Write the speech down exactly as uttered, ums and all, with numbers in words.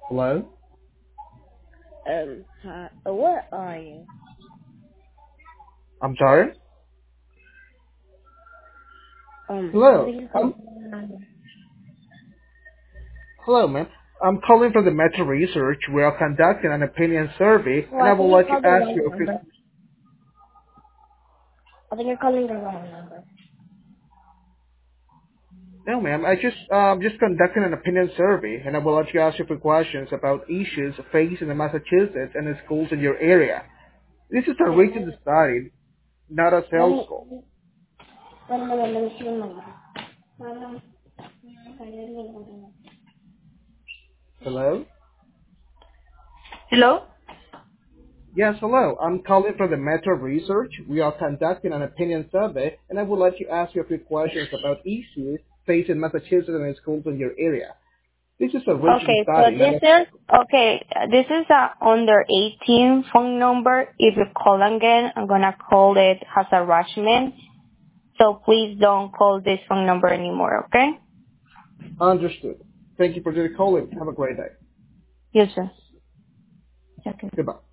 Hello? Um, hi, uh, where are you? I'm sorry? Um, I Hello? think you called Um, the number. hello, ma'am. I'm calling from the Metro Research. We are conducting an opinion survey, Oh, and I I think would you like to called the ask wrong you a few... number. I think you're calling the wrong number. No, ma'am. I just, um, just conducting an opinion survey, and I would like to ask you a few questions about issues faced in Massachusetts and the schools in your area. This is a Okay, rated study, not a let sales me, call. let me, let me see your number. Mama, Hello? hello? Yes, hello. I'm calling from the Metro Research. We are conducting an opinion survey, and I would like to ask you a few questions about issues facing Massachusetts and schools in your area. This is a written Okay, so study, not this a... is, okay, this is a under eighteen phone number. If you call again, I'm gonna call it as harassment. So please don't call this phone number anymore, okay? Understood. Thank you for the call, and have a great day. Yes, sir. Okay. Goodbye.